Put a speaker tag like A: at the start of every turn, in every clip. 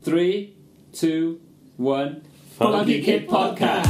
A: 3, 2, 1. Funky Kid Podcast.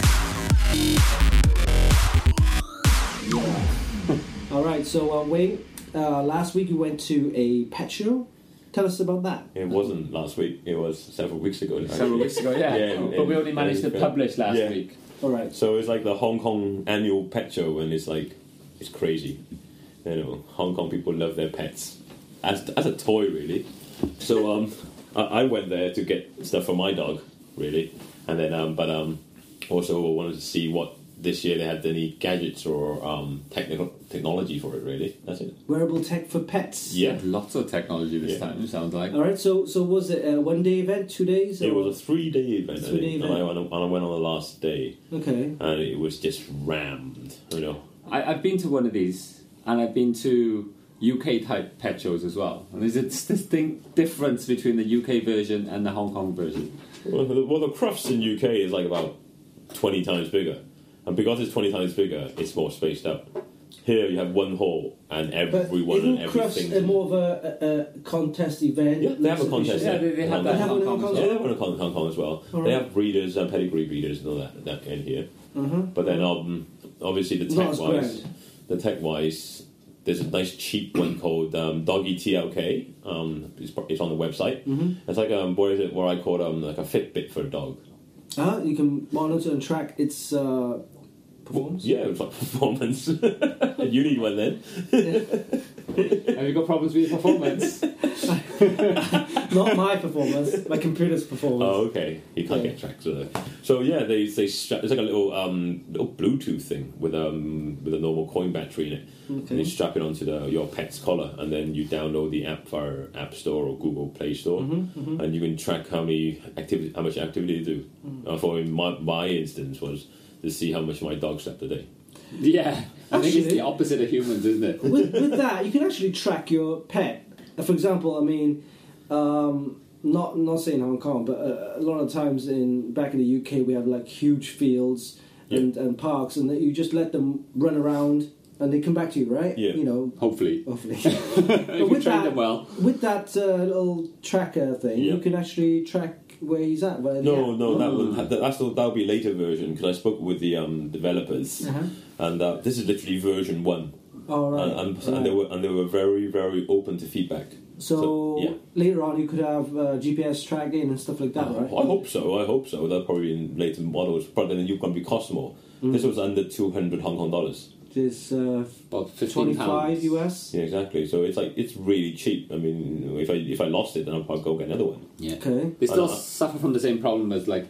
B: All right, so Wayne, last week you went to a pet show. Tell us about that.
C: It wasn't last week. It was several weeks ago. Actually.
A: Several weeks ago, yeah. But we only managed to publish last week.
B: All right.
C: So it's like the Hong Kong annual pet show, and it's crazy. You know, Hong Kong people love their pets as a toy, really. So I went there to get stuff for my dog, really, and then also wanted to see what this year they had any gadgets or technology for it. Really, that's it.
B: Wearable tech for pets.
C: Yeah,
A: lots of technology this time. It sounds like.
B: All right. So was it a 1 day event, 2 days?
C: It was a 3 day event.
B: 3 day event.
C: And I went on the last day.
B: Okay.
C: And it was just rammed. You know.
A: I've been to one of these, and I've been to UK type pet shows as well. And there's a distinct difference between the UK version and the Hong Kong version.
C: Well, the Crufts in UK is like about 20 times bigger. And because it's 20 times bigger, it's more spaced out. Here you have one hall and everyone and everything.
B: Isn't Crufts more of a contest event?
C: Yeah, they have a contest.
A: Yeah, they have that in Hong Kong as well.
C: Yeah, they have one in Hong Kong as well.
B: All
C: they
B: right.
C: have breeders and pedigree breeders and all that in here.
B: Mm-hmm.
C: But then obviously the
B: Not as
C: tech-wise, there's a nice cheap one called Doggy TLK. It's on the website.
B: Mm-hmm.
C: It's like what I call like a Fitbit for a dog.
B: You can monitor and track its performance.
C: Yeah, it's like performance. You need one then.
A: Have you got problems with your performance?
B: Not my performance, my computer's performance.
C: Oh, okay. You can't get tracked. So yeah, they strap. It's like a little Bluetooth thing with a normal coin battery in it.
B: Okay.
C: And you strap it onto your pet's collar, and then you download the app via App Store or Google Play Store, and you can track how much activity you do. For my instance was to see how much my dog slept a day.
A: Yeah, I think it's
B: Actually-
A: the opposite of humans, isn't it?
B: With that, you can actually track your pet. For example, I mean, not saying Hong Kong, but a lot of times back in the UK, we have like huge fields and parks, and that you just let them run around and they come back to you, right?
C: Yeah.
B: You know,
A: Hopefully.
B: if
A: you train them well.
B: with that little tracker thing, you can actually track where he's at.
C: No, that'll be a later version because I spoke with the developers, and this is literally version 1.
B: All right.
C: And they were very, very open to feedback.
B: So later on, you could have GPS tracking and stuff like that, right?
C: I hope so. That'll probably in later models, but then you're going to be cost more. This was under 200 Hong Kong dollars.
B: This
A: About 15
B: 25
A: pounds.
B: US.
C: Yeah, exactly. So it's really cheap. I mean, if I lost it, then I'll probably go get another one.
A: Yeah.
B: Okay.
A: They still suffer from the same problem as like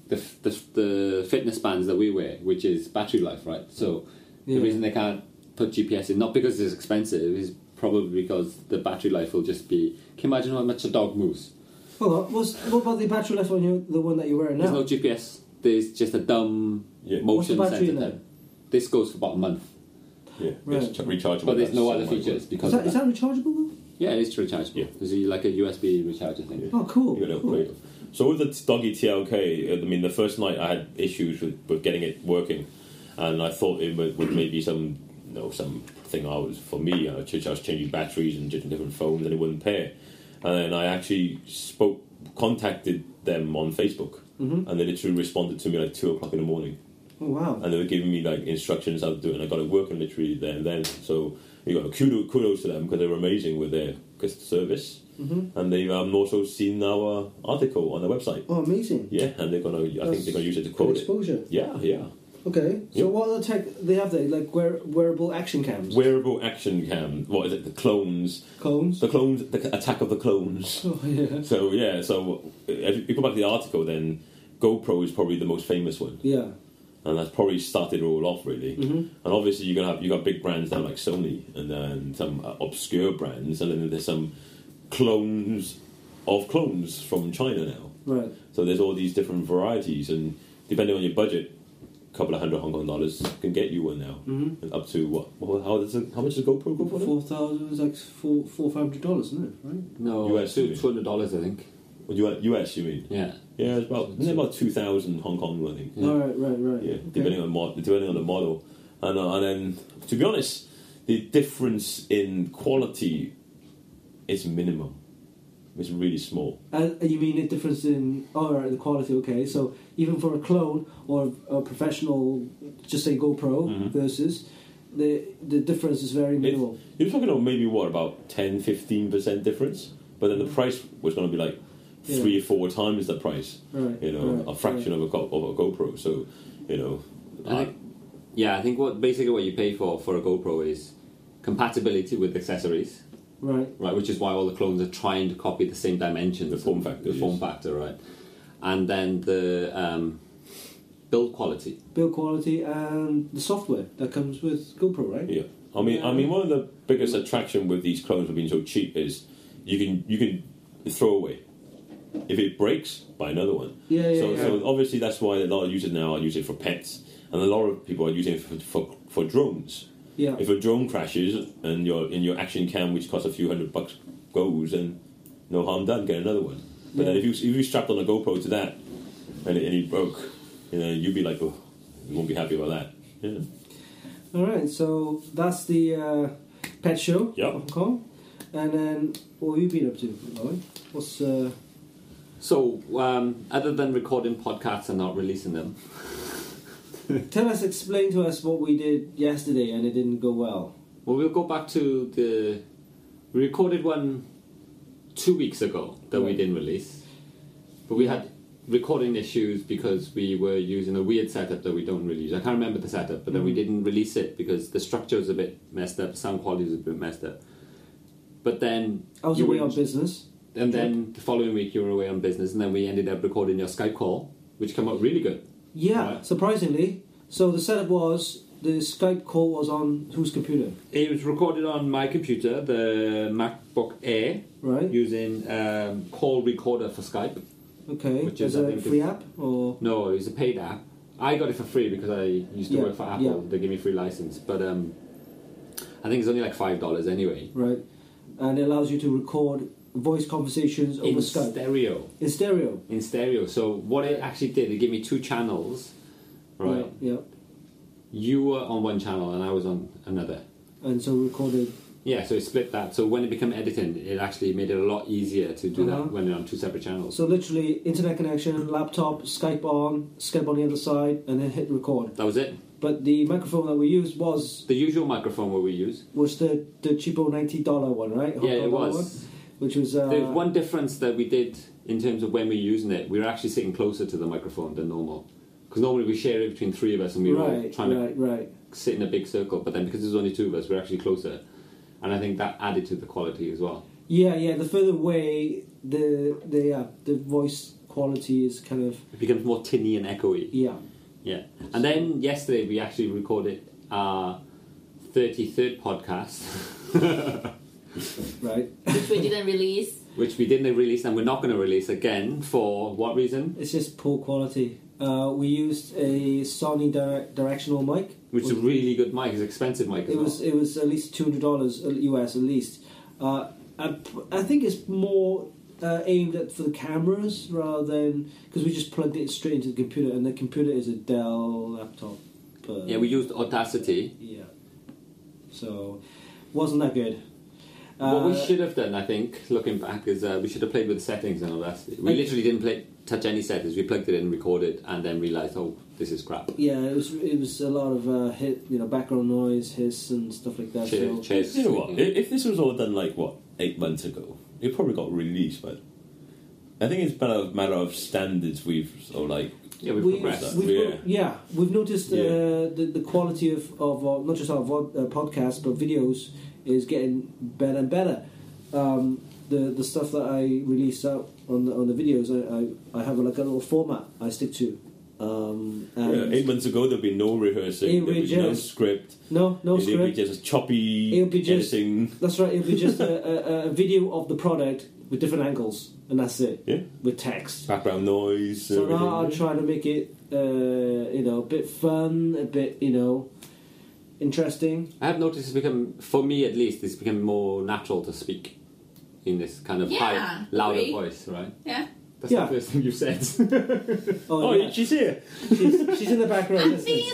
A: the fitness bands that we wear, which is battery life, right? So the reason they can't put GPS in, not because it's expensive, is probably because the battery life will just be. Can you imagine how much a dog moves?
B: Hold on. What about the battery life on the one that you're wearing now?
A: There's no GPS. There's just a dumb motion
B: What's the battery in
A: sensor.
B: there?
A: This goes for about a month,
C: Yeah,
B: Right.
C: it's rechargeable.
A: but there's no
C: That's
A: other
C: so much
A: features
C: work.
A: because
B: Is that rechargeable though?
A: yeah, it's rechargeable.
C: Yeah.
A: There's like a USB recharger thing.
C: Yeah.
B: Oh, cool.
C: You gotta
B: cool.
C: upgrade it. So with the Doggy TLK, I mean, the first night I had issues with getting it working, and I thought it would maybe something for me. I was changing batteries and different phones, and it wouldn't pair. And then I actually contacted them on Facebook, and they literally responded to me like 2:00 in the morning,
B: Oh, wow.
C: and they were giving me like instructions how to do it, and I got it working literally there and then. So you got kudos to them because they were amazing with their service, and they've also seen our article on their website.
B: Oh, amazing.
C: Yeah, and I think they're gonna use it to quote it.
B: Exposure.
C: Yeah.
B: Okay. So
C: Yep.
B: what other tech they have there? Like wearable action cams?
C: Wearable action cam. What is it? The clones.
B: Cones?
C: The clones. The attack of the clones.
B: Oh, yeah.
C: So if you go back to the article, then GoPro is probably the most famous one,
B: Yeah.
C: and that's probably started it all off really.
B: Mm-hmm.
C: And obviously you got big brands now like Sony, and then some obscure brands, and then there's some clones of clones from China now.
B: Right.
C: So there's all these different varieties, and depending on your budget, a couple of hundred Hong Kong dollars can get you one now. And up to what? How much does GoPro go for? now?
B: 4,000 is like $400, isn't it? Right.
A: No,
C: US,
A: $200, I think.
C: US, you mean?
A: Yeah.
C: Yeah, it's about 2,000 Hong Kong, I think.
A: Yeah.
B: All right.
C: Yeah,
B: Okay.
C: depending on the model, and then to be honest, the difference in quality is minimum. It's really small.
B: You mean the difference in the quality? Okay, so even for a clone or a professional, just say GoPro versus the difference is very minimal.
C: You're talking about maybe about 10-15% difference, but then the price was going to be like 3 or 4 times the price.
B: Right.
C: A fraction of a GoPro. So,
A: I think what you pay for a GoPro is compatibility with accessories.
B: Right,
A: which is why all the clones are trying to copy the same dimensions,
C: the form factor,
A: right, and then the build quality,
C: and
B: the software that comes with GoPro, right?
C: Yeah, I mean, one of the biggest attraction with these clones for being so cheap is you can throw away. If it breaks, buy another one. So obviously that's why a lot of users now are using it for pets, and a lot of people are using it for drones.
B: Yeah.
C: If a drone crashes and your action cam, which costs a few $100 goes, then no harm done, get another one. But then if you strapped on a GoPro to that and it broke, you'd be like, oh, you won't be happy about that. Yeah.
B: All right, so that's the pet show.
C: Yep.
B: Hong Kong. And then what have you been up to, Lloyd? What's
A: So, other than recording podcasts and not releasing them.
B: Explain to us what we did yesterday and it didn't go well.
A: Well, we'll go back to we recorded one 2 weeks ago that we didn't release. But we had recording issues because we were using a weird setup that we don't really use. I can't remember the setup, but then we didn't release it because the structure was a bit messed up, sound quality was a bit messed up. But then...
B: I was away on business.
A: And then the following week you were away on business, and then we ended up recording your Skype call, which came out really good.
B: Yeah,
A: right?
B: Surprisingly. So the setup was, the Skype call was on whose computer?
A: It was recorded on my computer, the MacBook Air,
B: right?
A: Using Call Recorder for Skype.
B: Okay,
A: which
B: is it a free app? Or?
A: No, it was a paid app. I got it for free because I used to work for Apple. Yeah. They gave me a free license. But I think it's only like $5 anyway.
B: Right. And it allows you to record voice conversations over Skype. In stereo. So what it actually did, it gave me 2 channels, right? Yeah.
A: You were on one channel and I was on another.
B: And so recorded...
A: Yeah, so it split that. So when it became editing, it actually made it a lot easier to do that when you're on 2 separate channels.
B: So literally, internet connection, laptop, Skype on the other side, and then hit record.
A: That was it.
B: But the microphone that we used was...
A: The usual microphone what we use.
B: Was the cheapo $90 one, right?
A: Yeah, it was.
B: One, which was...
A: There's one difference that we did in terms of when we were using it. We were actually sitting closer to the microphone than normal. Because normally we share it between 3 of us and we were all trying to sit in a big circle. But then because there's only 2 of us, we're actually closer. And I think that added to the quality as well.
B: Yeah. The further away, the voice quality is kind of...
A: It becomes more tinny and echoey. Yeah. And then yesterday we actually recorded our 33rd podcast.
B: Right.
D: Which we didn't release.
A: Which we didn't release and we're not going to release again. For what reason?
B: It's just poor quality. We used a Sony directional mic.
A: Which is a really good mic. It's an expensive mic as well.
B: It was at least $200 US at least. I think it's more aimed at for the cameras rather than... Because we just plugged it straight into the computer and the computer is a Dell laptop.
A: Yeah, we used Audacity.
B: Yeah. So, wasn't that good.
A: What we should have done, I think, looking back, is we should have played with the settings and Audacity. We literally didn't touch any settings. We plugged it in, recorded, and then realised, oh, this is crap.
B: Yeah, it was a lot of background noise, hiss, and stuff like that.
C: You know what? If this was all done 8 months ago, it probably got released. But I think it's a matter of standards. We've progressed.
B: We've noticed the quality of not just our podcasts but videos is getting better and better. The stuff that I release out on the videos, I have a little format I stick to.
C: 8 months ago there'd be no rehearsing, there'd be no script.
B: No script.
C: It'd be just choppy editing.
B: That's right. It'd be just a video of the product with different angles, and that's it.
C: Yeah.
B: With text,
C: background noise.
B: So now I'm trying to make it, a bit fun, a bit, interesting.
A: I have noticed it's become, for me at least, it's become more natural to speak in this kind of high, louder voice, right?
D: Yeah.
A: That's the first thing you've said.
C: She's here.
B: She's in the background.
D: I'm being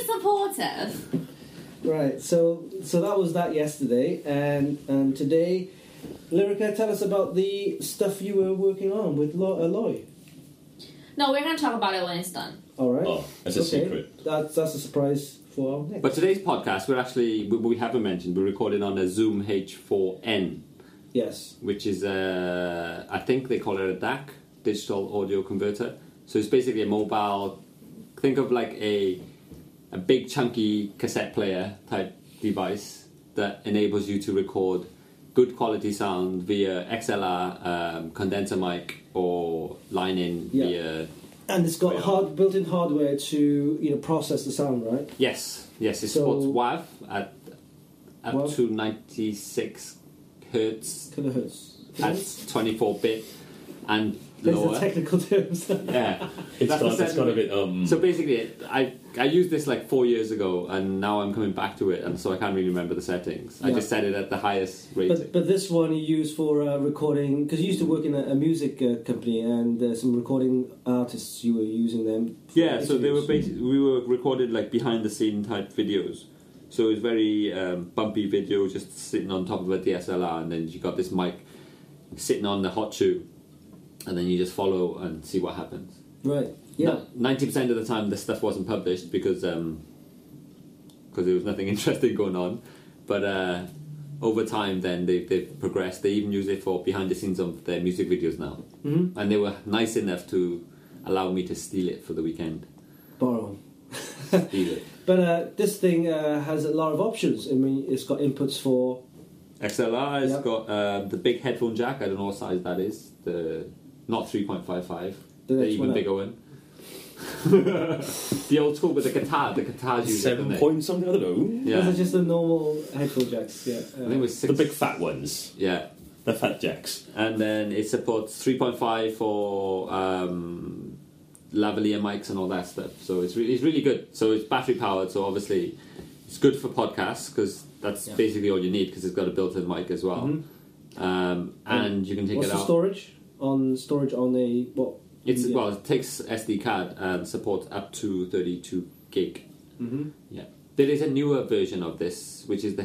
D: supportive.
B: Right. So that was that yesterday, and today Lyrica, tell us about the stuff you were working on with Loy.
D: No, we're going to talk about it when it's done.
B: All right.
C: Oh, that's a secret.
B: That's a surprise for our next.
A: But today's podcast, we haven't mentioned, we're recording on a Zoom H4n,
B: Yes.
A: which is I think they call it a DAC, digital audio converter. So it's basically a mobile. Think of like a big chunky cassette player type device that enables you to record good quality sound via XLR, condenser mic, or line in via.
B: And it's got built-in hardware to process the sound, right?
A: Yes, it supports WAV at up
B: WAV?
A: to 96 hertz
B: Kilohertz.
A: at 24-bit and
B: There's
A: lower.
B: the technical terms.
A: Yeah,
C: It's got a bit.
A: So basically, I used this like 4 years ago, and now I'm coming back to it, and so I can't really remember the settings. I
B: Yeah.
A: just set it at the highest rating.
B: But this one you use for recording, because you used to work in a music company, and some recording artists, you were using them. For
A: Yeah, so they were
B: interviews.
A: we were recorded like behind the scene type videos. So it was very bumpy video, just sitting on top of a DSLR, and then you got this mic sitting on the hot shoe, and then you just follow and see what happens.
B: Right. Yeah.
A: 90% of the time, this stuff wasn't published because there was nothing interesting going on. But over time, then they've progressed. They even use it for behind the scenes of their music videos now, and they were nice enough to allow me to steal it for the weekend.
B: Borrow.
A: Steal it.
B: But this thing has a lot of options. I mean, it's got inputs for.
A: XLR, it's
B: Yep.
A: got the big headphone jack. I don't know what size that is. Not 3.55.
B: The
A: The
B: next
A: even
B: one
A: bigger one. The old school with the guitar. The guitars use it,
C: 7
A: don't they?
C: point something. I don't know.
A: Yeah.
B: Those are just the normal headphone jacks. Yeah.
A: I think it was
C: The
A: 6.
C: big fat ones.
A: Yeah.
C: The fat jacks.
A: And then it supports 3.5 for lavalier mics and all that stuff. So it's really good. So it's battery powered. So obviously it's good for podcasts because that's basically all you need because it's got a built-in mic as well. And you can take
B: What's
A: it
B: the
A: out.
B: storage on a what?
A: It's
B: media?
A: well, it takes SD card and supports up to 32 gig.
B: Mhm.
A: Yeah, there is a newer version of this, which is the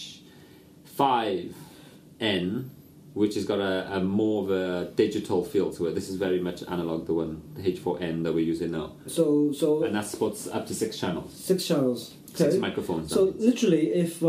A: H5n, which has got a more of a digital feel to it. This is very much analog, the H4n that we're using now,
B: So
A: and that supports up to 6 channels,
B: 6 channels.
A: 6
B: Okay.
A: microphones.
B: So
A: that means.
B: literally, if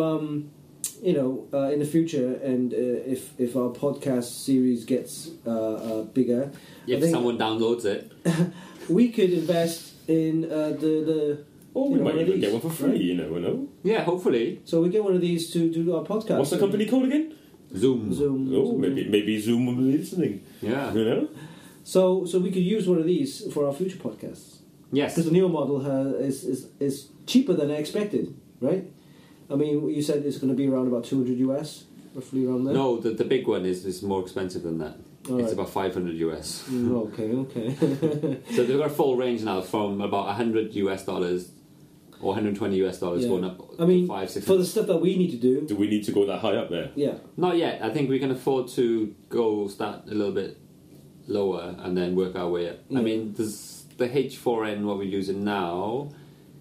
B: in the future, and if our podcast series gets bigger, I
A: If
B: think
A: someone downloads it,
B: we could invest in the.
C: Or
B: You
C: we
B: know,
C: might
B: one of
C: even
B: these,
C: get one for free.
B: right?
C: You never know.
A: yeah, hopefully
B: So we get one of these to do our podcast.
C: What's the company called again?
A: Zoom.
B: Zoom.
C: Oh,
B: Zoom.
C: maybe Zoom will be listening.
A: Yeah.
C: You know.
B: So we could use one of these for our future podcasts.
A: Yes.
B: Because the newer model is cheaper than I expected, right? I mean, you said it's going to be around about 200 US, roughly around there.
A: No, the big one is more expensive than that.
B: All
A: It's
B: right.
A: about 500 US.
B: Okay.
A: So they've got a full range now from about $100 US or $120 US
B: Yeah.
A: going up
B: I mean,
A: to 500-600.
B: for the stuff that we need to do,
C: Do we need to go that high up there?
B: yeah.
A: Not yet. I think we can afford to start a little bit lower and then work our way up.
B: Yeah.
A: I mean, there's the H4n, what we're using now,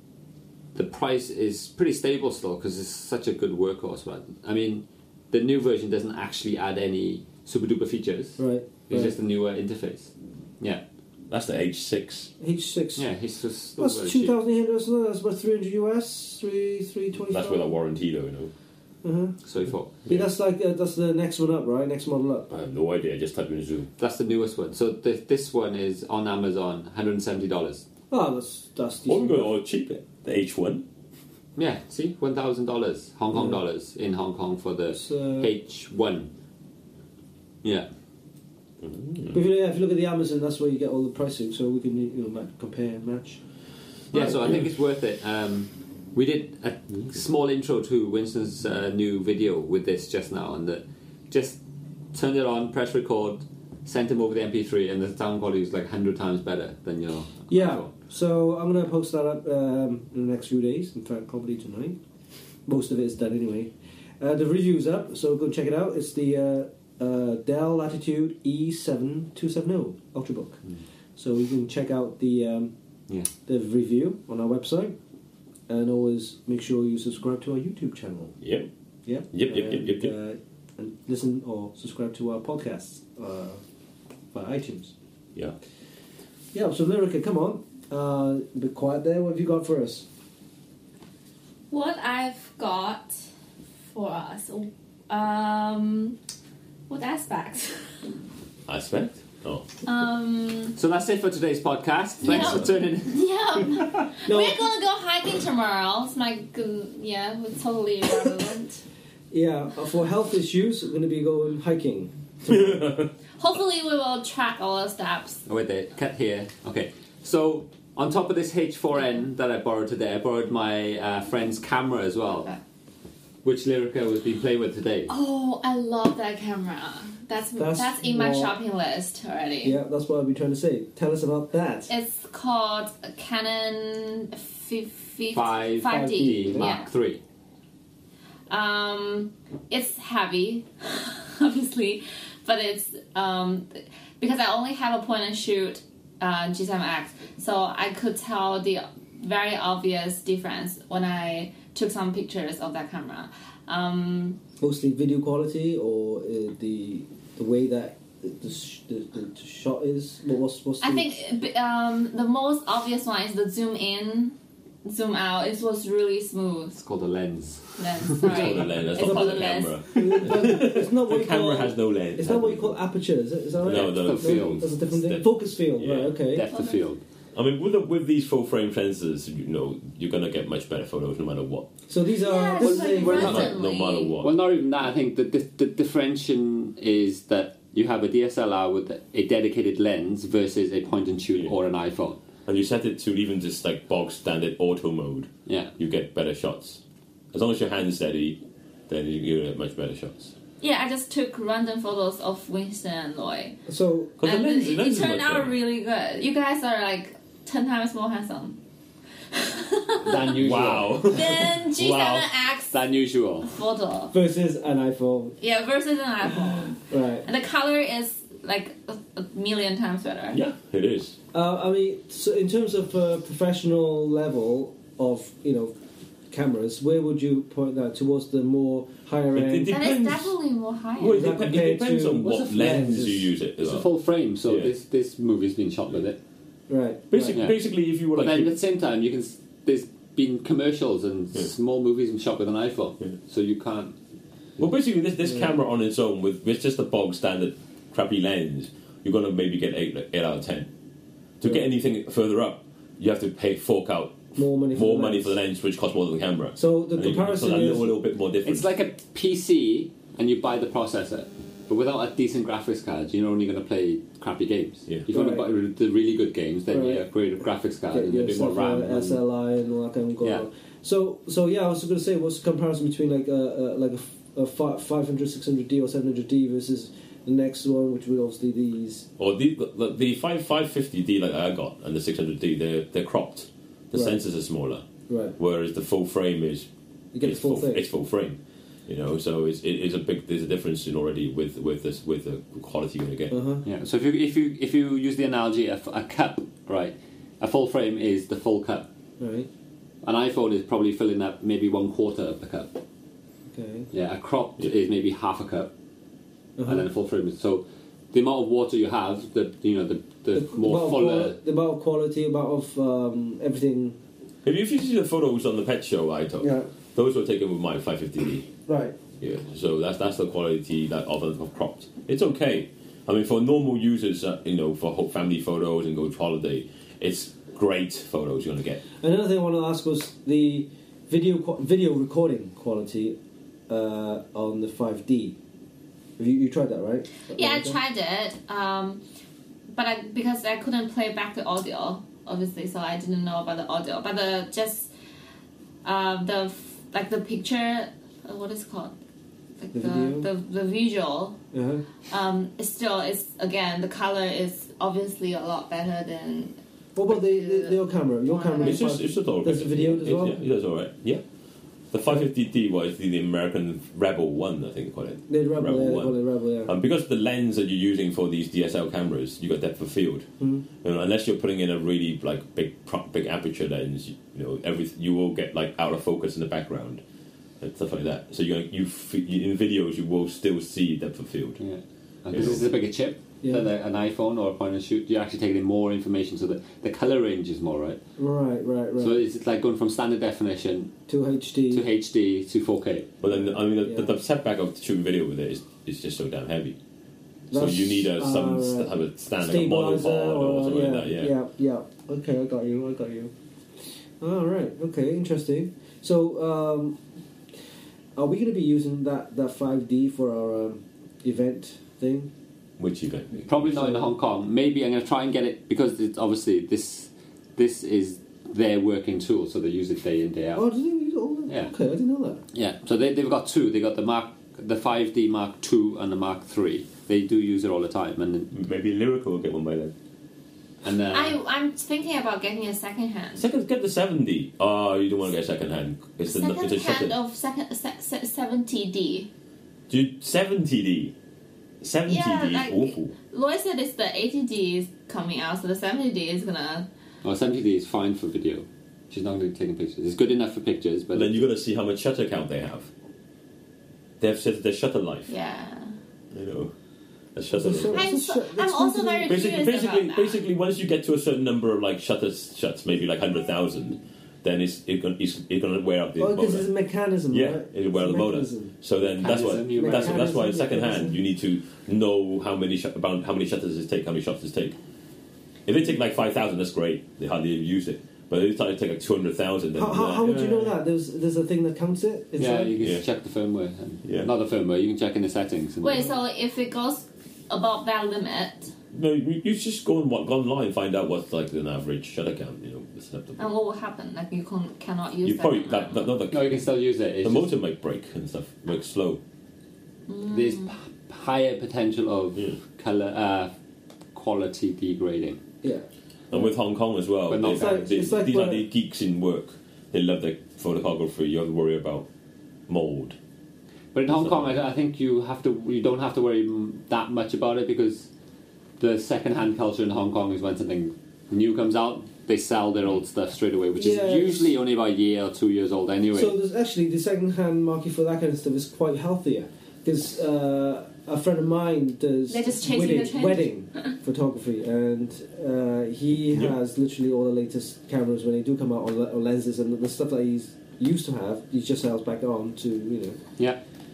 A: the price is pretty stable still because it's such a good workhorse. Right? I mean, the new version doesn't actually add any super duper features.
B: Right.
A: It's just a newer interface. Yeah.
C: That's the H6.
B: H6.
A: Yeah, he's just still
B: That's
A: very cheap.
B: 2,800 or something. That's about 300 US, 325.
C: That's with a warranty, though. You know.
A: So he thought.
B: Yeah, that's like that's the next one up, right? Next model up.
C: I have no idea. Just type in Zoom.
A: That's the newest one. So this one is on Amazon, $170.
B: Oh, that's
C: Or we
B: decent.
C: go all cheap. The H1.
A: Yeah, see, $1,000 Hong Kong dollars in Hong Kong for the
B: It's,
A: H1. Yeah,
B: But if you look at the Amazon, that's where you get all the pricing, so we can compare and match.
A: yeah. So I think it's worth it. We did a small intro to Winston's new video with this just now, and just turned it on, press record, sent him over the MP3, and the sound quality was like 100 times better than your
B: Yeah.
A: iPhone.
B: So I'm going to post that up in the next few days. In fact, probably tonight. Most of it is done anyway. The review's up, so go check it out. It's the Dell Latitude E7270 Ultrabook. So you can check out the review on our website, and always make sure you subscribe to our YouTube channel.
C: Yep.
B: Yeah.
C: Yep.
B: And, and listen or subscribe to our podcasts via iTunes.
C: Yeah.
B: Yeah, so Lyrica, come on. A bit quiet there. What have you got for us?
D: What I've got for us, what aspect?
C: Aspect? Oh.
A: So that's it for today's podcast. Thanks
D: Yeah.
A: for tuning in.
D: Yeah,
B: No.
D: we're gonna go hiking tomorrow. It's it's totally irrelevant.
B: Yeah, for health issues, we're going to be going hiking.
D: Hopefully, we will track all the steps.
A: Oh, wait there, cut here. Okay, so on top of this H4n that I borrowed today, I borrowed my friend's camera as well,
D: Okay.
A: which Lyrica has been playing with today.
D: Oh, I love that camera. That's in my
B: what-
D: shopping list already.
B: Yeah, that's what I've been trying to say. Tell us about that.
D: It's called a Canon 5D.
A: 5D Mark III.
D: It's heavy, obviously, but it's because I only have a point and shoot G7X, so I could tell the very obvious difference when I took some pictures of that camera.
B: Mostly video quality or the way that the shot is? What's
D: I think the most obvious one is the zoom in, zoom out. It was really smooth.
A: It's called a lens.
D: Lens,
C: It's
D: sorry.
C: called a lens. That's
D: It's
C: not part of
D: called
C: the
D: a lens.
C: camera.
B: It's not what
C: The
B: you call,
C: camera has no lens.
B: It's not what you call aperture, is that right?
C: No, no,
A: The field.
B: That's a different thing.
C: Depth.
B: Focus field,
C: Yeah.
B: right, okay.
A: Depth of field.
C: I mean, with these full frame lenses, you're gonna get much better photos no matter what.
B: So these are...
D: Yeah,
B: this
D: it's
B: is
D: like
B: a-
D: randomly.
C: No matter what.
A: Well, not even that. I think the differentiation is that you have a DSLR with a dedicated lens versus a point and shoot
C: Yeah.
A: or an iPhone.
C: And you set it to even just like bog standard auto mode,
A: Yeah.
C: you get better shots. As long as your hand's steady, then you get much better shots.
D: Yeah, I just took random photos of Winston and Lloyd.
B: So,
C: Because the
D: And
C: lens, the
D: it
C: lens is
D: turned
C: much
D: out
C: better.
D: really good. You guys are like 10 times more handsome
A: Than usual.
C: Wow.
D: than G7X
A: Than usual.
D: photo.
B: versus an iPhone,
D: Yeah, versus an iPhone.
B: right.
D: And the color is like a million times better.
C: Yeah, it is.
B: I mean, so in terms of professional level of, cameras, where would you point that? Towards the more higher
C: It
B: end?
D: And it's
C: depends.
D: definitely more higher.
C: Well,
B: that
C: it
B: compared
C: depends
B: to-
C: on
B: what's
C: what
B: the
C: lens
B: lens?
C: you use it. as
A: It's a
C: well.
A: full frame, so
C: Yeah.
A: this movie's been shot with it.
B: Right.
C: Basically,
A: Yeah.
C: basically, if you were
A: But
C: like,
A: then at the same time, you can. There's been commercials and
C: Yeah.
A: small movies and shot with an iPhone,
C: Yeah.
A: so you can't.
C: well, basically, this
B: Yeah.
C: camera on its own with just a bog standard crappy lens, you're gonna maybe get 8 out of 10. To
B: Yeah.
C: get anything further up, you have to fork out
B: More money for
C: more
B: the
C: money
B: lens.
C: for the lens, which costs more than the camera.
B: So the
C: And you-
B: comparison
C: so a
B: is...
C: little bit more different.
A: It's like a PC, and you buy the processor, but without a decent graphics card, you're only going to play crappy games.
C: Yeah.
A: If you want to
B: Right.
A: buy the really good games, then you
B: Right.
A: upgrade a graphics card
B: get
A: and a bit more
B: yourself
A: RAM.
B: a
A: and-
B: SLI and all that kind of going
A: Yeah.
B: on. So yeah, I was going to say, what's the comparison between like a 500, 600D or 700D versus the next one, which would obviously these...
C: Or the 550D like I got and the 600D, they're cropped. The
B: Right.
C: sensors are smaller,
B: Right.
C: whereas the full frame is
B: You get the full thing.
C: It's full frame. So there's a difference in already with the quality you're gonna get.
B: Uh-huh.
A: Yeah. So if you use the analogy of a cup, right? A full frame is the full cup.
B: Right.
A: An iPhone is probably filling up maybe 1/4 of the cup.
B: Okay.
A: Yeah. A cropped
C: Yeah.
A: is maybe half a cup,
B: Uh-huh.
A: and then a full frame is so. The amount of water you have, the more
B: amount of
A: fuller.
B: the amount of quality, amount of everything.
C: If you see the photos on the pet show I took,
B: Yeah.
C: those were taken with my 550D.
B: Right.
C: Yeah, so that's the quality that of cropped. It's okay. I mean, for normal users, for whole family photos and go to holiday, it's great photos you're gonna get.
B: Another thing I want to ask was the video recording quality on the 5D. You tried that, right?
D: Yeah, I tried it, but because I couldn't play back the audio, obviously, so I didn't know about the audio. But the picture, what is it called? Like
B: The video?
D: the visual.
B: Uh-huh.
D: It's again, the color is obviously a lot better than.
B: What about your camera? Your camera
C: It's
B: is
C: just all right.
B: There's a video as well?
C: Yeah, that's all right. Yeah, the 550D was the American Rebel 1, I think they call it.
B: The Rebel, yeah, they
C: 1.
B: call it Rebel, yeah.
C: Because the lens that you're using for these DSL cameras, you got depth of field.
B: Mhm.
C: Unless you're putting in a really big aperture lens, you will get like out of focus in the background. and stuff like that. So in videos you will still see depth of field.
A: Yeah. And because this is a bigger chip than an iPhone or a point and shoot, you're actually taking in more information, so the color range is more, right?
B: Right.
A: So it's like going from standard definition
B: to HD
A: to 4K.
C: But then, I mean, the setback of shooting video with it is just so damn heavy. So you need have a standing model board or something like that.
B: Yeah. Okay, I got you. All right. Okay, interesting. So, are we going to be using that 5D for our event thing?
C: Which event?
A: Probably not in Hong Kong. Maybe I'm going to try and get it because it's obviously this is their working tool, so they use it day in day out.
B: Oh, did they use all that?
A: Yeah.
B: Okay, I didn't know that.
A: Yeah. So they've got two. They got the 5D Mark II and the Mark III. They do use it all the time, and
C: maybe Lyrical will get one by then.
A: And
D: I'm thinking about getting a second hand.
C: Get the 70. Oh, you don't want to get second hand. It's a
D: hand of 70D.
C: Dude, 70D. 70D
D: Yeah,
C: is awful.
D: Lloyd said it's the 80D is coming out, so the 70D is gonna.
A: Oh, 70D is fine for video. She's not going to be taking pictures. It's good enough for pictures, but
C: then you got to see how much shutter count they have. They have set their shutter life.
D: Yeah.
C: You know, a shutter life.
D: I'm also very curious about that.
C: Basically, once you get to a certain number of like shuts, maybe like 100,000, then it's going to wear out the motor.
B: because it's a mechanism,
C: Yeah,
B: right?
C: it'll wear out the motor. So then that's why second hand you need to know how many shutters it take, how many shots it take. If they take like 5,000, that's great. They hardly even use it. But if they start to take like 200,000, then
B: how would you know that? There's a thing that counts it.
A: yeah, you can check the firmware. Not the firmware. You can check in the settings.
D: Wait, so if it goes above that limit,
C: no, you just go online and find out what's like an average shutter count. You know, acceptable.
D: and what will happen? Like you cannot use.
C: You probably
A: No, you can still use it. It's
C: the motor might break and stuff. Works slow.
A: There's higher potential of color quality degrading.
B: Yeah.
C: And with Hong Kong as well,
A: But not
C: these are the geeks in work. They love their photography. You have to worry about mold.
A: But in Hong Kong, I think you don't have to worry that much about it because the second-hand culture in Hong Kong is when something new comes out, they sell their old stuff straight away, which is usually only about a year or 2 years old anyway.
B: So there's actually the second-hand market for that kind of stuff is quite healthier because a friend of mine does wedding photography, and he has literally all the latest cameras when they do come out on lenses, and the stuff that he's used to have, he just sells back on to
A: Yeah.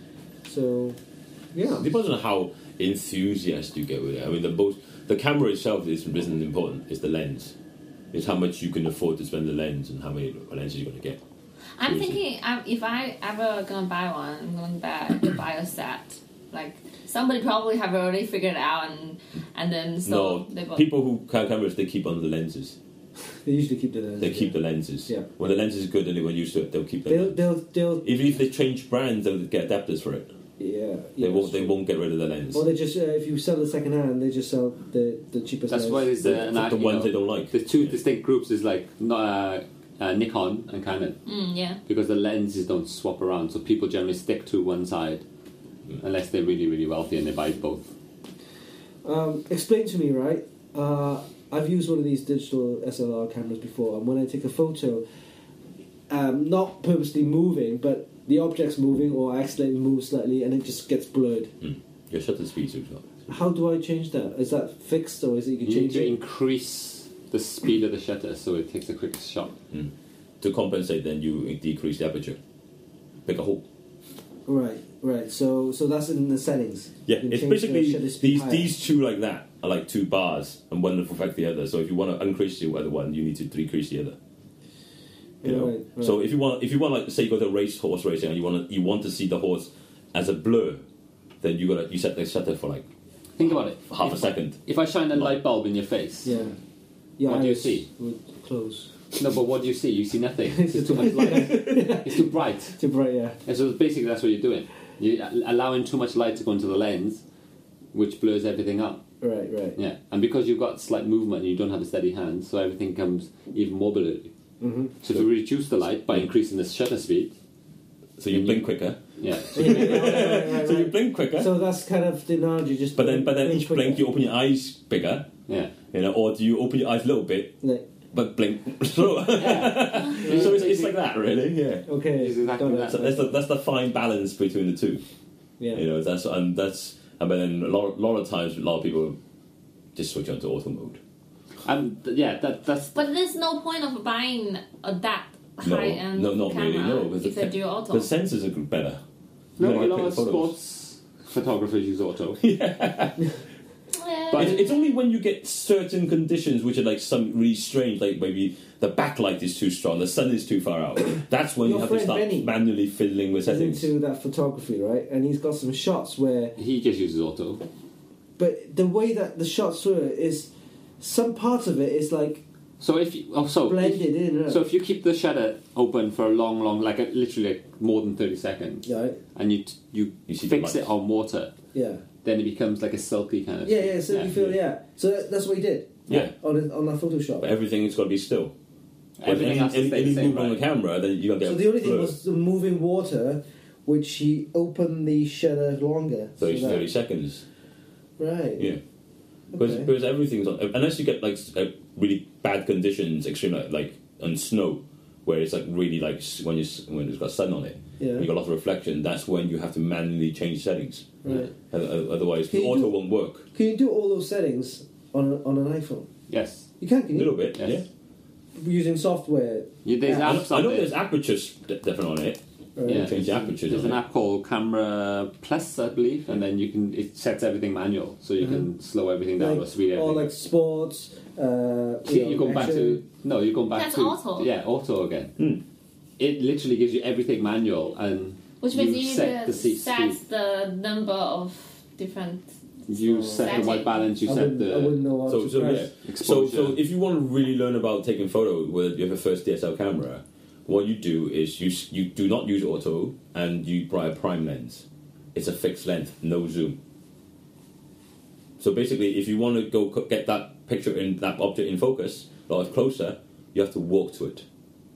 B: So, yeah.
C: It depends on how enthusiastic you get with it. I mean, the camera itself isn't important. It's the lens. It's how much you can afford to spend the lens and how many lenses you're going to get.
D: I'm thinking if I ever gonna buy one, I'm gonna buy a set. Like somebody probably have already figured it out, and then
C: people who have cameras, they keep on the lenses.
B: They usually keep the lenses.
C: They keep the lenses.
B: Yeah.
C: When the lens is good and everyone used to it, they'll keep the lens.
B: They'll
C: even if they change brands, they'll get adapters for it.
B: Yeah.
C: They won't get rid of the lens.
B: Or they just if you sell the second hand, they just sell the cheapest.
A: That's
B: lens.
A: why there's
C: the ones they don't like.
A: There's two distinct groups. There's like Nikon and Canon.
D: Yeah.
A: Because the lenses don't swap around, so people generally stick to one side unless they're really, really wealthy and they buy both.
B: Explain to me, right? I've used one of these digital SLR cameras before, and when I take a photo, not purposely moving, but the object's moving or I accidentally move slightly and it just gets blurred.
C: Your shutter speed as well.
B: How do I change that? Is that fixed or is it you can
A: You need
B: change
A: to
B: it?
A: increase the speed of the shutter so it takes the quickest shot.
C: To compensate, then you decrease the aperture. Pick a hole.
B: Right. So that's in the settings.
C: Yeah,
B: You can
C: it's
B: change the
C: basically
B: shutter speed higher.
C: these two like that are like two bars, and one will affect the other. So if you want to increase the other one, you need to decrease the other. You know.
B: Right.
C: So if you want, like, say, you go to horse racing, and you want to see the horse as a blur, then you set the shutter for like
A: Think about it.
C: half a second.
A: If I shine a light bulb in your face,
B: Yeah.
A: What do you
B: eyes
A: see?
B: would close.
A: no, but what do you see? You see nothing. It's too much light. It's too bright.
B: Too bright, yeah.
A: And so basically that's what you're doing. You're allowing too much light to go into the lens, which blurs everything up.
B: Right.
A: Yeah, and because you've got slight movement and you don't have a steady hand, so everything comes even more blurry.
B: Mm-hmm.
A: So if you reduce the light by increasing the shutter speed,
C: So you blink quicker.
A: yeah.
C: So you blink quicker.
B: So that's kind of the analogy. Just
C: but then each blink you open your eyes bigger.
A: Yeah.
C: You know, or do you open your eyes a little bit?
B: Like,
C: but blink. So it's like that, really. Yeah.
B: Okay.
A: It's exactly
B: got it.
A: that.
C: So that's the fine balance between the two.
B: Yeah.
C: You know, and then a lot of times a lot of people just switch on to auto mode.
A: That's.
D: But there's no point of buying that high-end
C: not
D: camera
C: really. No, because
D: if they do auto.
C: the sensors are better.
A: No,
C: You
A: a
C: don't
A: lot
C: get
A: of
C: photos.
A: sports photographers use auto.
C: But it's only when you get certain conditions which are like some really strange, like maybe the backlight is too strong, the sun is too far out. That's when
B: Your
C: you have to
B: friend
C: start
B: Benny
C: manually fiddling with
B: He's
C: settings.
B: into that photography, right? And he's got some shots where,
A: He just uses auto.
B: but the way that the shots were is, some part of it is like
A: So if you
B: blended in. Right?
A: So if you keep the shutter open for a long, literally like more than 30 seconds,
B: Right.
A: and you
C: see the
A: fix
C: light.
A: it on water,
B: Yeah.
A: then it becomes like a silky kind of.
B: Yeah. So you feel So that's what he did.
C: Yeah.
B: On that Photoshop.
C: But everything's got to be still.
A: Everything has to stay
C: any
A: the same,
C: movement on the
A: right?
C: camera, then you got to get
B: So the only thing
C: blur.
B: was the moving water, which he opened the shutter longer.
C: 30,
B: so that-
C: 30 seconds.
B: Right.
C: Yeah.
B: Okay.
C: Because everything's on, unless you get like really bad conditions, extreme like on snow, where it's like really like when it's got sun on it,
B: Yeah.
C: you got a lot of reflection. That's when you have to manually change settings.
B: Right.
C: Otherwise,
B: Can
C: the
B: you
C: auto
B: do-
C: won't work.
B: Can you do all those settings on an iPhone?
A: Yes.
B: You can
C: A
B: you?
C: little bit,
A: Yes.
C: yeah.
B: Using software.
A: There's
B: Yeah.
A: apps
C: I
A: on
C: know
A: there.
C: there's apertures definitely on it.
B: Right.
A: Yeah,
C: change the apertures
A: There's
C: on
A: an
C: it.
A: app called Camera Plus, I believe, and then it sets everything manual, so you can slow everything down or speed everything.
B: or like sports.
A: You're going back to you're going back
D: That's
A: to
D: auto.
A: Yeah, auto again. It literally gives you everything manual, and
D: Which means
A: you
D: you
A: set the seat
D: set
A: speed.
D: the number of different.
A: You
B: So-
A: set the
D: Setting.
A: white balance. You
B: I
A: set
B: wouldn't know what
C: So
B: to press.
C: yeah.
A: Exposure.
C: So if you want to really learn about taking photos, whether you have a first DSL camera, what you do is you do not use auto and you buy a prime lens. It's a fixed length, no zoom. So basically, if you want to go get that picture in that object in focus, a lot closer, you have to walk to it.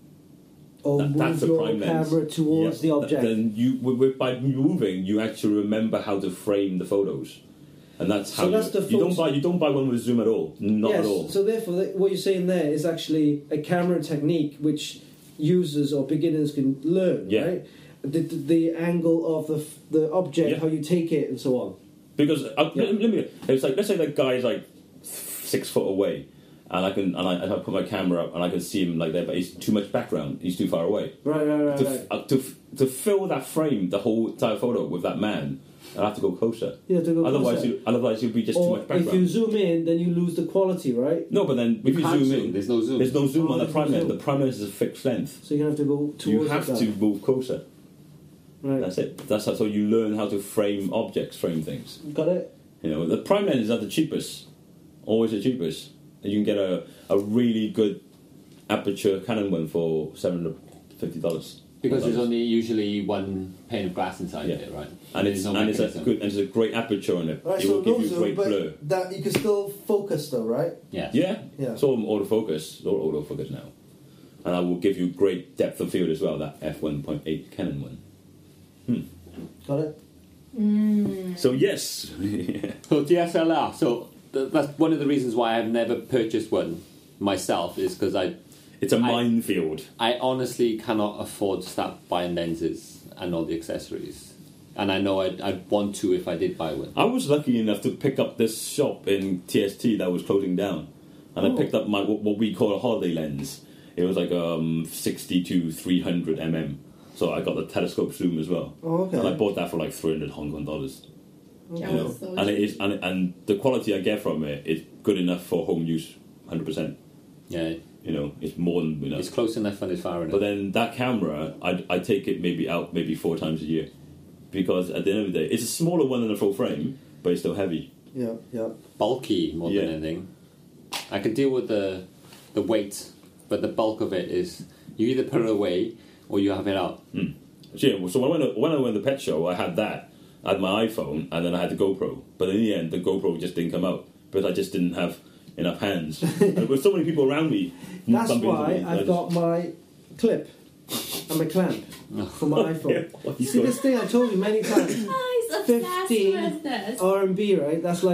B: Or
C: That's
B: move
C: a
B: your
C: prime lens.
B: camera towards
C: Yeah.
B: the object.
C: Then by moving, you actually remember how to frame the photos, and that's how
B: So that's the
C: you don't
B: photo-
C: buy one with zoom at all, not
B: yes.
C: at all.
B: So therefore, what you're saying there is actually a camera technique which users or beginners can learn.
C: Yeah.
B: Right. The angle of the object,
C: Yeah.
B: how you take it, and so on.
C: Because it's like, let's say that guy's like 6 foot away, and I put my camera up and I can see him like there, but he's too much background. He's too far away.
B: Right.
C: To fill that frame, the whole entire photo with that man, I have to go closer.
B: Yeah, to go
C: Otherwise,
B: closer.
C: you'll be just too
B: Or
C: much
B: if you
C: background.
B: zoom in, then you lose the quality, right?
C: No, but then if you
A: can't
C: zoom in,
A: There's no zoom.
C: there's no zoom
B: Oh,
C: on the
B: there's
C: prime
B: no
C: lens.
B: zoom.
C: The prime lens is a fixed length.
B: So you have to go towards
C: You have
B: that.
C: to move closer.
B: Right.
C: That's it. That's how you learn how to frame objects, frame things.
B: Got it.
C: You know, the prime lens are the cheapest, always the cheapest. And you can get a really good aperture Canon one for $750.
A: Because there's only usually one pane of glass inside
C: Yeah.
A: it, right?
C: and
A: There's no
C: it's a
A: mechanism.
C: good and it's a great aperture on it.
B: Right,
C: It
B: so
C: will give
B: no
C: you
B: zoom,
C: great
B: but
C: blur.
B: that you can still focus though, right?
A: Yes.
C: Yeah,
B: Yeah.
C: it's all autofocus, now, and I will give you great depth of field as well. That f1.8 Canon one.
B: Got it.
C: So yes,
A: So DSLR. So that's one of the reasons why I've never purchased one myself, is because
C: it's a minefield.
A: I honestly cannot afford to start buying lenses and all the accessories. And I know I'd want to if I did buy one.
C: I was lucky enough to pick up this shop in TST that was closing down, and I picked up my what we call a holiday lens. It was like 60 to 300 mm. So I got the telescope zoom as well.
B: Oh, okay.
C: And I bought that for like 300 Hong Kong dollars.
D: That
C: You know?
D: was so
C: And it
D: cheap.
C: is, and the quality I get from it is good enough for home use, 100%.
A: Yeah,
C: You know, it's more than enough.
A: it's close enough and it's far enough.
C: But then that camera, I take it maybe 4 times a year, because at the end of the day, it's a smaller one than a full frame, but it's still heavy.
B: Yeah.
A: Bulky more
C: Yeah.
A: than anything. I can deal with the weight, but the bulk of it is you either put it away or you have it out.
C: So, yeah, so when I went to the pet show, I had that. I had my iPhone, and then I had the GoPro. But in the end, the GoPro just didn't come out because I just didn't have enough hands. And there were so many people around me.
B: That's
C: bumping into
B: why
C: me,
B: I've got my clip and my clamp for my iPhone.
C: What
B: You
C: you
B: see
C: got?
B: this thing I told you many times.
D: Oh, he's obsessed
B: 15
D: with this.
B: RMB, right? That's like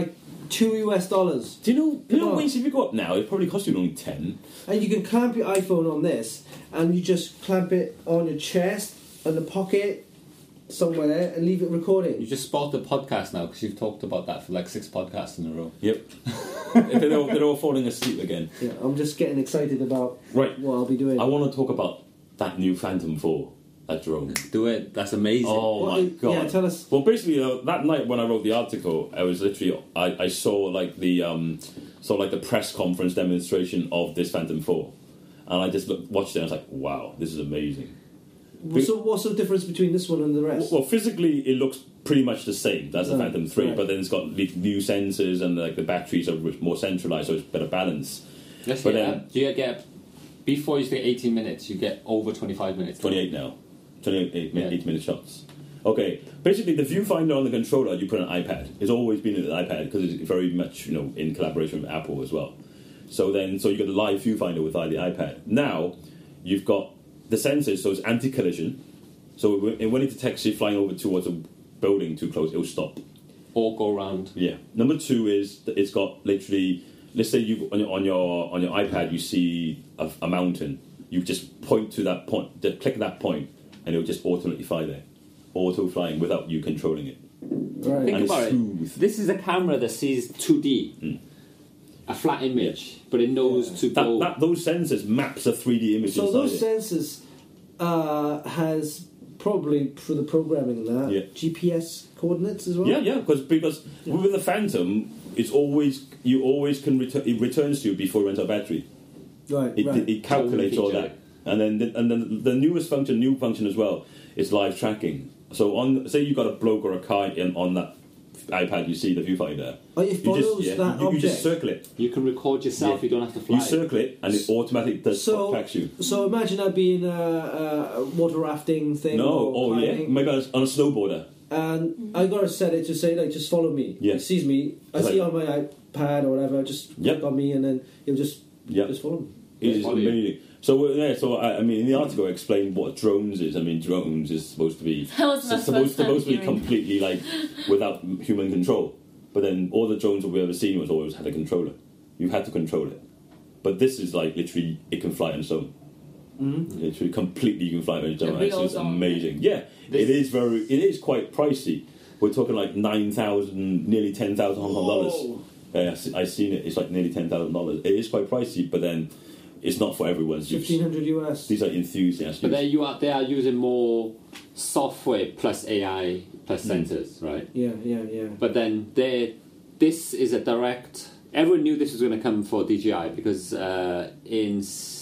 B: $2.
C: Do you know
B: Come on.
C: wings, if you go up now, it probably costs you only 10.
B: And you can clamp your iPhone on this, and you just clamp it on your chest, in the pocket, somewhere, and leave it recording.
A: You just spot the podcast now because you've talked about that for like 6 podcasts in a row.
C: Yep. they're all falling asleep again.
B: Yeah, I'm just getting excited about
C: Right.
B: what I'll be doing.
C: I want to talk about that new Phantom 4, that drone.
A: Do it. That's amazing.
C: Oh
B: What
C: my
B: is-
C: god!
B: yeah, tell us.
C: Well, basically, that night when I wrote the article, I was literally I saw like the press conference demonstration of this Phantom 4, and I just watched it. and I was like, wow, this is amazing.
B: So what's the difference between this one and the rest?
C: Well, physically, it looks pretty much the same. That's the
B: Right,
C: Phantom 3,
B: right.
C: but then it's got new sensors and like the batteries are more centralized, so it's better balance.
A: Let's
C: But
A: get
C: then-
A: that. Do you get before you say 18 minutes, you get over 25 minutes.
C: 28 now. 28
A: Yeah.
C: 8-minute shots. Okay, basically the viewfinder on the controller you put on an iPad. It's always been an iPad because it's very much in collaboration with Apple as well. So you got the live viewfinder without the iPad. Now you've got the sensors, so it's anti-collision. So when it detects you flying over towards a building too close, it'll stop.
A: Or go round.
C: Yeah. Number 2 is that it's got literally. Let's say you on your iPad you see a mountain. You just point to that point, just click that point, and it'll just automatically fly there, auto flying without you controlling it.
B: Right.
A: Think
C: And
A: about
C: it's
A: it.
C: smooth.
A: This is a camera that sees 2D, a flat image, but it knows to go.
C: Those sensors maps a 3D image
B: So
C: inside
B: those
C: it.
B: sensors has probably through the programming and that
C: Yeah.
B: GPS coordinates as well.
C: Yeah, because with the Phantom, it's always you always can return. It returns to you before it runs out of battery.
B: Right.
C: It,
B: right.
C: it calculates all
A: Feature.
C: that, and then the newest function, new function as well, is live tracking. So say you got a bloke or a car on that iPad, you see the viewfinder.
B: Oh, it follows that
C: you
B: object.
C: just circle it.
A: You can record yourself.
C: Yeah.
A: You don't have to fly.
C: You circle it, and it automatically
B: So,
C: tracks you.
B: so imagine that being a water rafting thing.
C: No,
B: or
C: yeah,
B: climbing,
C: maybe on a snowboarder.
B: And I gotta set it to say like just follow me.
C: Yeah.
B: It sees me. I
C: It's
B: see
C: like-
B: on my iPad or whatever. Just
C: Yep.
B: click on me, and then it'll just follow me.
C: It is
A: follow you.
C: amazing. So I mean, in the article, I explained what drones is. I mean, drones is supposed to be
D: That was my
C: supposed
D: first time
C: to be
D: hearing.
C: completely like without human control. But then all the drones that we've ever seen was always had a controller. You had to control it. But this is like literally it can fly on its own.
B: Mm-hmm.
C: Literally completely you can fly on its
D: The
C: own. It's
D: real
C: just
D: zone.
C: amazing. Yeah, it is quite pricey. We're talking like 9,000, nearly 10,000 Hong Kong dollars.
B: Whoa.
C: I've seen it. It's like nearly $10,000. It is quite pricey, but then it's not for everyone's use.
B: $1,500
C: These are enthusiasts.
A: But they are using more software plus AI plus sensors, right?
B: Yeah.
A: But then this is a direct. Everyone knew this was going to come for DJI because in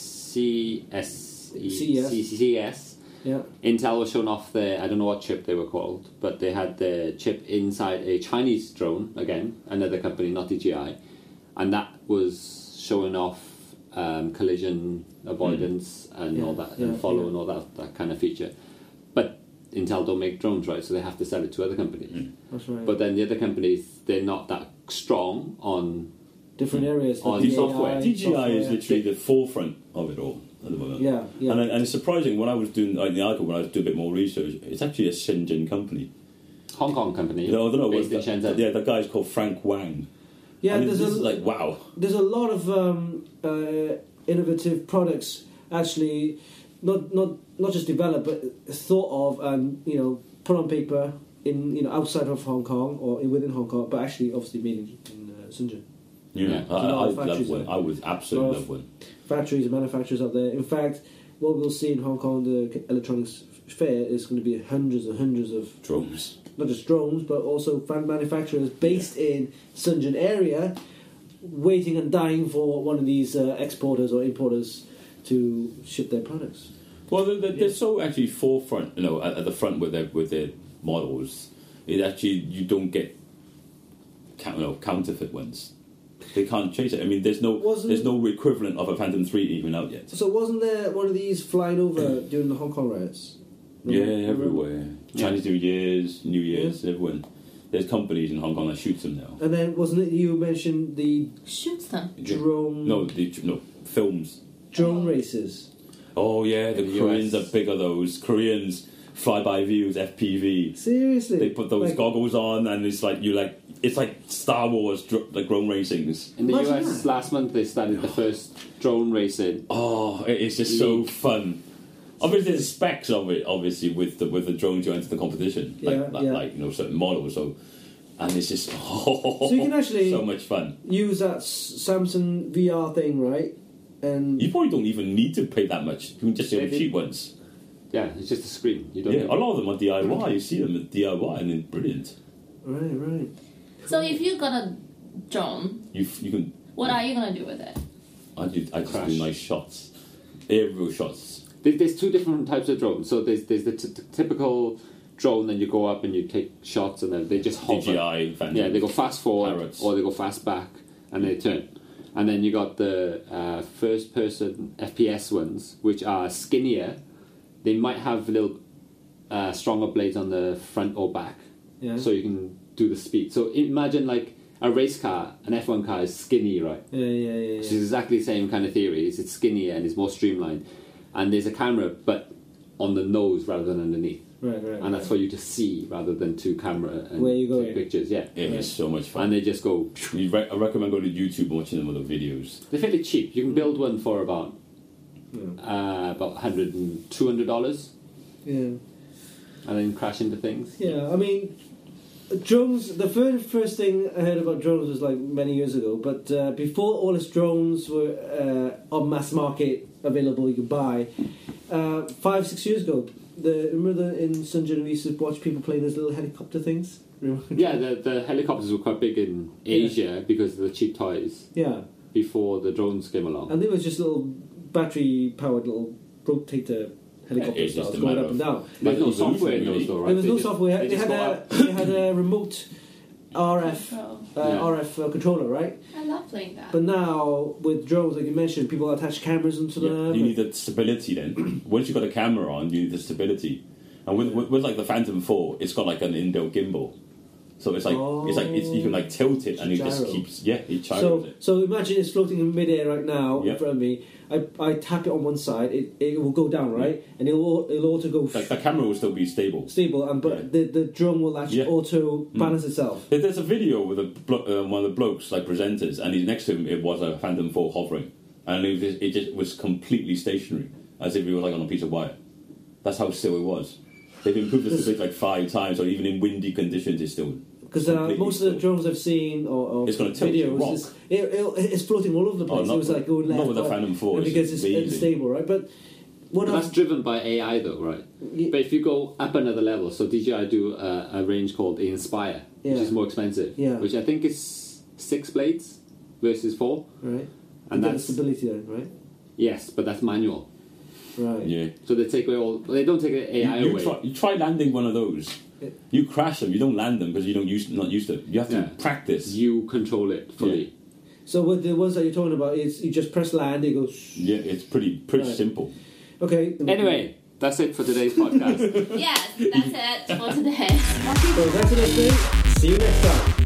A: CES,
B: Yeah.
A: Intel was showing off their, I don't know what chip they were called, but they had the chip inside a Chinese drone, again, another company, not DJI, and that was showing off collision avoidance and
B: Yeah,
A: all that,
B: yeah,
A: and follow
B: yeah.
A: and all that kind of feature. But Intel don't make drones, right? So they have to sell it to other companies.
B: That's right.
A: But then the other companies, they're not that strong on.
B: different areas.
A: On
B: like
A: software.
B: AI,
C: DJI is literally the forefront of it all at the moment.
B: Yeah.
C: And it's surprising when I was doing like, the article, when I was doing a bit more research, it's actually a Shenzhen company.
A: Hong Kong company,
C: I don't know.
A: based in Shenzhen.
C: Yeah, that guy's called Frank Wang.
B: Yeah,
C: And
B: there's
C: this is
B: a,
C: like, wow.
B: there's a lot of innovative products actually not just developed but thought of and put on paper in outside of Hong Kong or within Hong Kong, but actually obviously made in Shenzhen.
C: Yeah,
A: Yeah.
C: I love
B: Factories
C: one.
B: there.
C: I would absolutely
B: Lot
C: love
B: of
C: one.
B: Factories and manufacturers out there. In fact, what we'll see in Hong Kong, the electronics fair, is going to be hundreds and hundreds of
C: Drones.
B: not just drones, but also fan manufacturers based in Shenzhen area, waiting and dying for one of these exporters or importers to ship their products.
C: Well, they're so actually forefront, at the front with their models. It actually, you don't get counterfeit ones. They can't chase it. I mean, there's no equivalent of a Phantom 3 even out yet.
B: So wasn't there one of these flying over during the Hong Kong riots?
C: Yeah,
B: Remember?
C: everywhere. Chinese New Year's, everyone. There's companies in Hong Kong that shoots them now.
B: And then wasn't it you mentioned the
D: Shoots them.
B: drone
C: Films.
B: drone races?
C: Oh yeah, the
A: In the
C: Koreans
A: US.
C: are big of those. Koreans, flyby views, FPV.
B: Seriously,
C: They put those
B: Like,
C: goggles on, and it's like it's like Star Wars, the drone racings.
A: In the
B: Imagine
A: US
B: that.
A: last month, they started the first drone racing.
C: Oh, it's just so fun. Obviously, there's specs of it. Obviously, with the drones you enter the competition, like certain models. So, and it's just
B: So you can actually
C: so much fun.
B: use that Samsung VR thing, right? And
C: You probably don't even need to pay that much. You can just get the
A: Maybe.
C: cheap ones.
A: Yeah, it's just a screen. You don't.
C: Yeah, a lot of them are DIY. You see them at DIY, and it's brilliant.
B: right.
D: So if you got a drone,
C: You can.
D: what are you gonna do with it?
C: I just
A: Crash.
C: do nice shots, aerial shots.
A: There's two different types of drones. So there's the typical drone, then you go up and you take shots, and then they just hover.
C: DJI, Phantom.
A: Yeah, they go fast forward
C: Parrots.
A: or they go fast back, and they turn. And then you got the first-person FPS ones, which are skinnier. They might have little stronger blades on the front or back,
B: Yeah.
A: so you can do the speed. So imagine like a race car, an F1 car is skinny, right?
B: Yeah.
A: Which is exactly the same kind of theory. It's skinnier and it's more streamlined. And there's a camera, but on the nose rather than underneath.
B: Right.
A: And that's for you to see rather than to camera and
B: Where you go,
A: take
B: yeah.
A: pictures. Yeah.
C: It is so much fun.
A: And they just go.
C: I recommend going to YouTube and watching them other videos.
A: They're fairly cheap. You can build one for about $100 and $200,
B: Yeah.
A: and then crash into things.
B: Yeah, I mean, drones. The first thing I heard about drones was like many years ago. But before all these drones were on mass market available, you could buy. 5-6 years ago, remember in St. John we used to watch people play those little helicopter things. Remember?
A: Yeah, the helicopters were quite big in Asia because of the cheap toys
B: Yeah,
A: before the drones came along.
B: and they were just little battery-powered little rotator helicopter
C: It's just
B: styles
C: a
B: going
C: matter
B: up
C: of-
B: and down.
A: There's no
C: Evolution,
A: software in
C: really.
A: those, though, right?
B: There was
A: They
B: no
A: just-
B: software.
A: they
B: They
A: just
B: had
A: go up.
B: they had a remote RF
D: Control.
B: RF controller, right?
D: I love playing that.
B: But now with drones, like you mentioned, people attach cameras into them.
C: You need the stability then. Once you've got a camera on, you need the stability. And with like the Phantom 4, it's got like an inbuilt gimbal. So it's like you can like tilt it and it just
B: Gyro.
C: keeps it gyros it.
B: So imagine it's floating in midair right now in
C: Yep.
B: front of me. I tap it on one side, it will go down, right? And it'll also go
C: Like the camera will still be stable.
B: stable, and but the drone will actually
C: Yeah.
B: auto balance itself.
C: There's a video with one of the blokes, like presenters, and he's next to him. It was a Phantom 4 hovering, and it just was completely stationary, as if it was like on a piece of wire. That's how still it was. They've improved the stability like 5 times, or even in windy conditions, it's still.
B: Because
C: completely
B: most of the
C: still.
B: drones I've seen or
C: It's gonna tilt to
B: videos,
C: rock.
B: it's floating all over the place.
C: not
B: It was like going left,
C: not with the
B: right,
C: Phantom 4,
B: and
C: it's
B: because it's
C: easy.
B: unstable, right? But what
A: But that's
B: else?
A: driven by AI, though, right?
B: Yeah.
A: But if you go up another level, so DJI do a range called the Inspire,
B: Yeah.
A: which is more expensive,
B: Yeah.
A: which I think is 6 blades versus 4,
B: Right,
A: and
B: you get the
A: that's
B: stability then, right?
A: yes, but that's manual.
B: Right.
C: Yeah.
A: So they take away all. They don't take the AI away.
C: You try landing one of those.
B: Yeah.
C: You crash them. You don't land them because not used to it. You have to
A: Yeah.
C: practice.
A: You control it fully.
B: So with the ones that you're talking about, is you just press land, it goes.
C: Yeah, it's pretty
B: Right.
C: simple.
B: Okay.
A: Anyway, that's it for today's podcast.
D: Yes, that's it for today.
B: So that's it. See you next time.